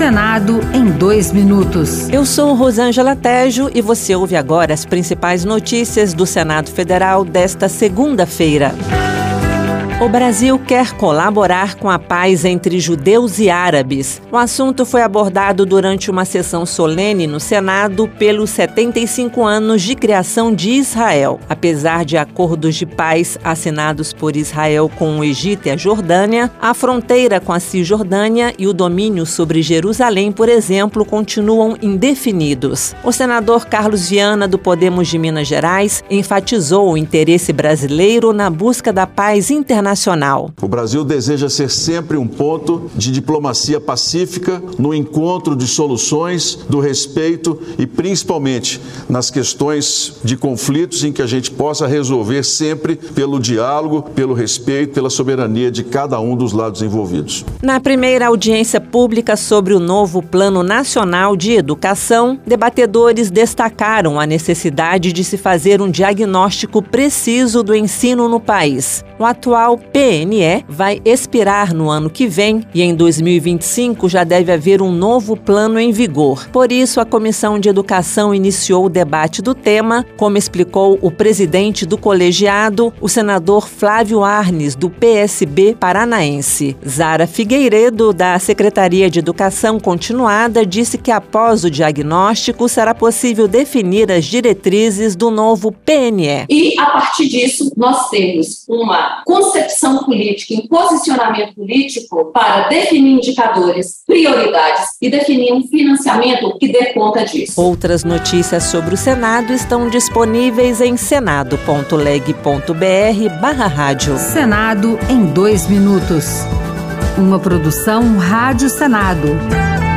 Senado em 2 minutos. Eu sou Rosângela Tejo e você ouve agora as principais notícias do Senado Federal desta segunda-feira. O Brasil quer colaborar com a paz entre judeus e árabes. O assunto foi abordado durante uma sessão solene no Senado pelos 75 anos de criação de Israel. Apesar de acordos de paz assinados por Israel com o Egito e a Jordânia, a fronteira com a Cisjordânia e o domínio sobre Jerusalém, por exemplo, continuam indefinidos. O senador Carlos Viana, do Podemos de Minas Gerais, enfatizou o interesse brasileiro na busca da paz internacional. O Brasil deseja ser sempre um ponto de diplomacia pacífica, no encontro de soluções, do respeito e principalmente nas questões de conflitos em que a gente possa resolver sempre pelo diálogo, pelo respeito, pela soberania de cada um dos lados envolvidos. Na primeira audiência pública sobre o novo Plano Nacional de Educação, debatedores destacaram a necessidade de se fazer um diagnóstico preciso do ensino no país. O atual PNE vai expirar no ano que vem e em 2025 já deve haver um novo plano em vigor. Por isso, a Comissão de Educação iniciou o debate do tema, como explicou o presidente do colegiado, o senador Flávio Arnes, do PSB paranaense. Zara Figueiredo, da Secretaria de Educação Continuada, disse que após o diagnóstico será possível definir as diretrizes do novo PNE. E, a partir disso, nós temos uma concepção política, um posicionamento político para definir indicadores, prioridades e definir um financiamento que dê conta disso. Outras notícias sobre o Senado estão disponíveis em senado.leg.br/rádio. Senado em 2 minutos. Uma produção Rádio Senado.